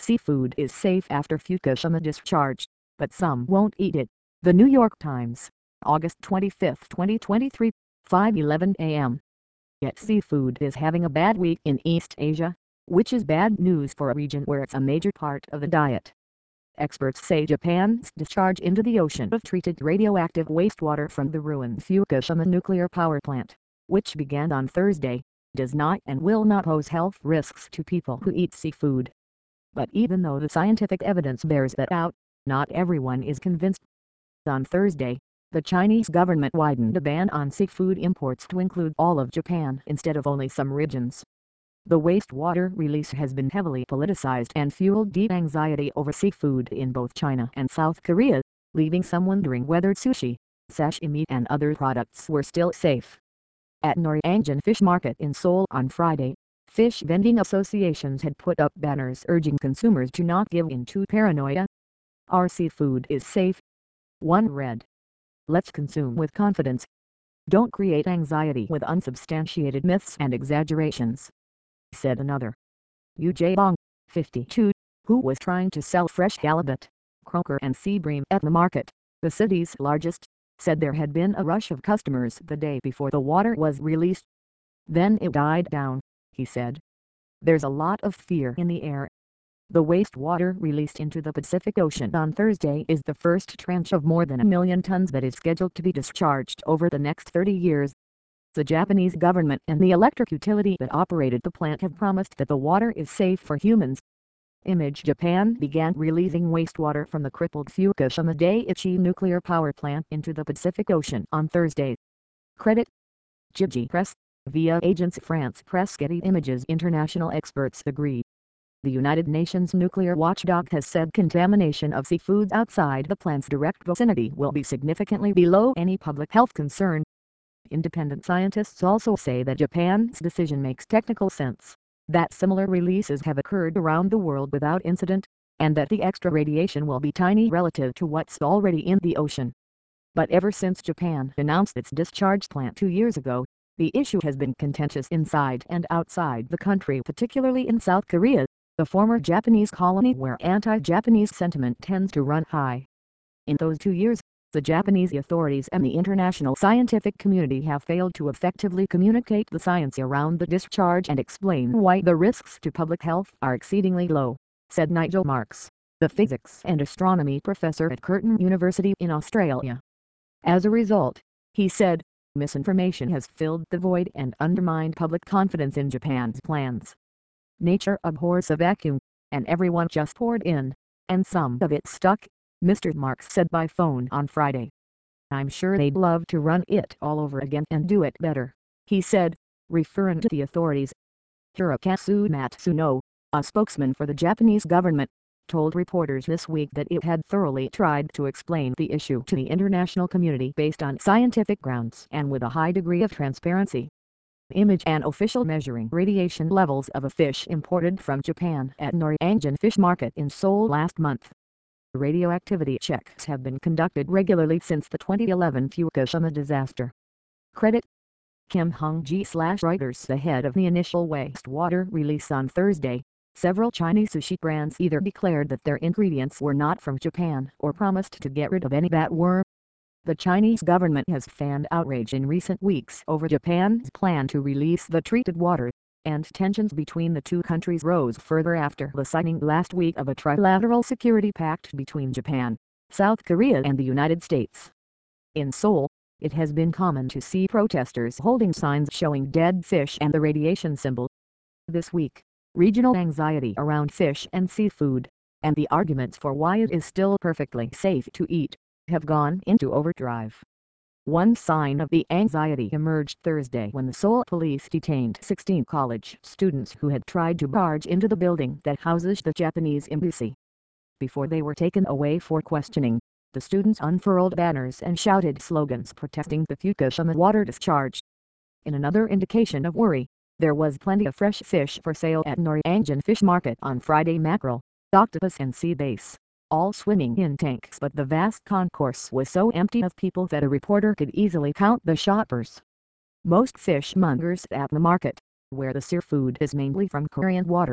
Seafood is safe after Fukushima discharge, but some won't eat it. The New York Times, August 25, 2023, 5:11 a.m. Yet seafood is having a bad week in East Asia, which is bad news for a region where it's a major part of the diet. Experts say Japan's discharge into the ocean of treated radioactive wastewater from the ruined Fukushima nuclear power plant, which began on Thursday, does not and will not pose health risks to people who eat seafood. But even though the scientific evidence bears that out, not everyone is convinced. On Thursday, the Chinese government widened a ban on seafood imports to include all of Japan instead of only some regions. The wastewater release has been heavily politicized and fueled deep anxiety over seafood in both China and South Korea, leaving some wondering whether sushi, sashimi and other products were still safe. At Norwegian Fish Market in Seoul on Friday, fish vending associations had put up banners urging consumers to not give in to paranoia. Our seafood is safe. One read. Let's consume with confidence. Don't create anxiety with unsubstantiated myths and exaggerations, said another. Yu Jae-bong, 52, who was trying to sell fresh halibut, croaker and sea bream at the market, the city's largest, said there had been a rush of customers the day before the water was released. Then it died down, he said. There's a lot of fear in the air. The wastewater released into the Pacific Ocean on Thursday is the first tranche of more than 1 million tons that is scheduled to be discharged over the next 30 years. The Japanese government and the electric utility that operated the plant have promised that the water is safe for humans. Image Japan began releasing wastewater from the crippled Fukushima Daiichi nuclear power plant into the Pacific Ocean on Thursday. Credit Gigi Press, via Agence France Presse. Getty Images. International experts agree. The United Nations nuclear watchdog has said contamination of seafoods outside the plant's direct vicinity will be significantly below any public health concern. Independent scientists also say that Japan's decision makes technical sense, that similar releases have occurred around the world without incident, and that the extra radiation will be tiny relative to what's already in the ocean. But ever since Japan announced its discharge plant 2 years ago, the issue has been contentious inside and outside the country, particularly in South Korea, the former Japanese colony where anti-Japanese sentiment tends to run high. In those 2 years, the Japanese authorities and the international scientific community have failed to effectively communicate the science around the discharge and explain why the risks to public health are exceedingly low, said Nigel Marks, the physics and astronomy professor at Curtin University in Australia. As a result, he said, misinformation has filled the void and undermined public confidence in Japan's plans. Nature abhors a vacuum, and everyone just poured in, and some of it stuck, Mr. Marks said by phone on Friday. I'm sure they'd love to run it all over again and do it better, he said, referring to the authorities. Hirokazu Matsuno, a spokesman for the Japanese government, told reporters this week that it had thoroughly tried to explain the issue to the international community based on scientific grounds and with a high degree of transparency. Image an official measuring radiation levels of a fish imported from Japan at Norwegian Fish Market in Seoul last month. Radioactivity checks have been conducted regularly since the 2011 Fukushima disaster. Credit Kim Hong-ji/Reuters. Ahead of the initial wastewater release on Thursday, several Chinese sushi brands either declared that their ingredients were not from Japan or promised to get rid of any that were. The Chinese government has fanned outrage in recent weeks over Japan's plan to release the treated water, and tensions between the two countries rose further after the signing last week of a trilateral security pact between Japan, South Korea and the United States. In Seoul, it has been common to see protesters holding signs showing dead fish and the radiation symbol. This week, regional anxiety around fish and seafood, and the arguments for why it is still perfectly safe to eat, have gone into overdrive. One sign of the anxiety emerged Thursday when the Seoul police detained 16 college students who had tried to barge into the building that houses the Japanese embassy. Before they were taken away for questioning, the students unfurled banners and shouted slogans protesting the Fukushima water discharge. In another indication of worry, there was plenty of fresh fish for sale at Norwegian Fish Market on Friday. Mackerel, octopus and sea bass, all swimming in tanks, but the vast concourse was so empty of people that a reporter could easily count the shoppers. Most fishmongers at the market, where the seafood is mainly from Korean waters,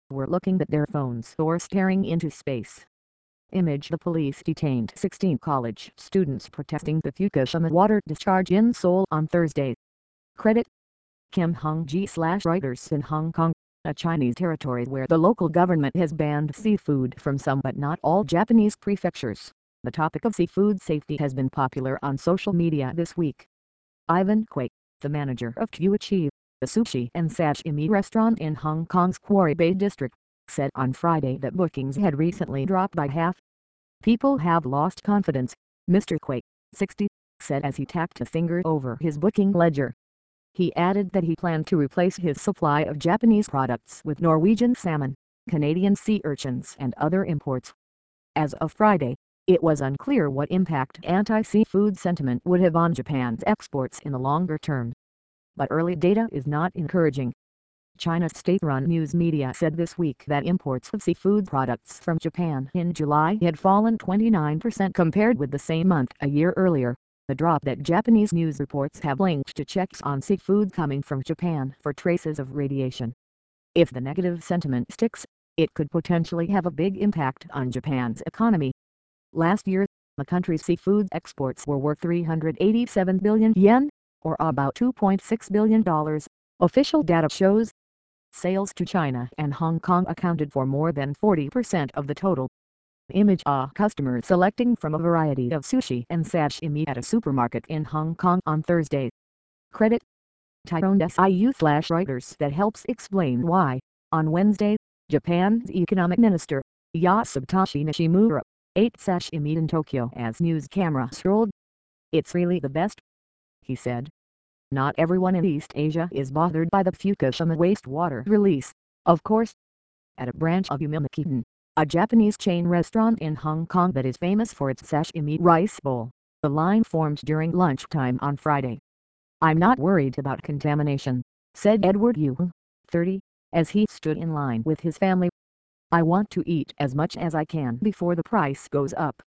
were looking at their phones or staring into space. Image: the police detained 16 college students protesting the Fukushima water discharge in Seoul on Thursday. Credit: Kim Hong-ji/Reuters. In Hong Kong, a Chinese territory where the local government has banned seafood from some but not all Japanese prefectures, the topic of seafood safety has been popular on social media this week. Ivan Kwek, the manager of Chuichi, the sushi and sashimi restaurant in Hong Kong's Quarry Bay district, said on Friday that bookings had recently dropped by half. "People have lost confidence," Mr. Kwek, 60, said as he tapped a finger over his booking ledger. He added that he planned to replace his supply of Japanese products with Norwegian salmon, Canadian sea urchins and other imports. As of Friday, it was unclear what impact anti-seafood sentiment would have on Japan's exports in the longer term. But early data is not encouraging. China's state-run news media said this week that imports of seafood products from Japan in July had fallen 29% compared with the same month a year earlier, a drop that Japanese news reports have linked to checks on seafood coming from Japan for traces of radiation. If the negative sentiment sticks, it could potentially have a big impact on Japan's economy. Last year, the country's seafood exports were worth 387 billion yen, or about $2.6 billion, official data shows. Sales to China and Hong Kong accounted for more than 40% of the total. Image: a customer selecting from a variety of sushi and sashimi at a supermarket in Hong Kong on Thursday. Credit: Tyrone SIU/Reuters. That helps explain why, on Wednesday, Japan's economic minister, Yasubtashi Nishimura, ate sashimi in Tokyo as news cameras rolled. "It's really the best," he said. "Not everyone in East Asia is bothered by the Fukushima wastewater release, of course." At a branch of Umemakitan, a Japanese chain restaurant in Hong Kong that is famous for its sashimi rice bowl, the line formed during lunchtime on Friday. "I'm not worried about contamination," said Edward Yu, 30, as he stood in line with his family. "I want to eat as much as I can before the price goes up."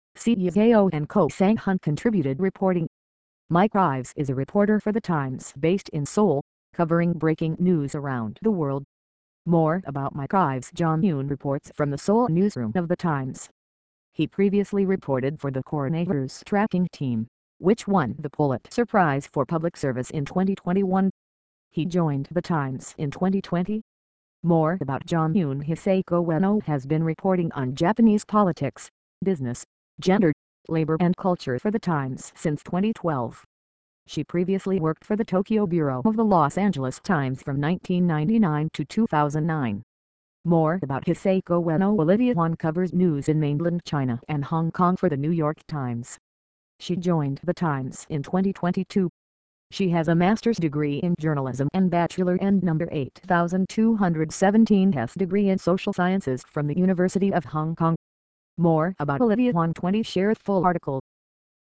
CEO and Ko Sang-hun contributed reporting. Mike Rives is a reporter for The Times based in Seoul, covering breaking news around the world. More about Mike Rives: John Yoon reports from the Seoul newsroom of The Times. He previously reported for the Coronavirus Tracking Team, which won the Pulitzer Prize for Public Service in 2021. He joined The Times in 2020. More about John Yoon: Hisako Ueno has been reporting on Japanese politics, business, gender, labor and culture for The Times since 2012. She previously worked for the Tokyo bureau of the Los Angeles Times from 1999 to 2009. More about Hisako Ueno: Olivia Huang covers news in mainland China and Hong Kong for the New York Times. She joined The Times in 2022. She has a master's degree in journalism and bachelor and number 8217 S degree in social sciences from the University of Hong Kong. More about Olivia Huang: 20 share full article.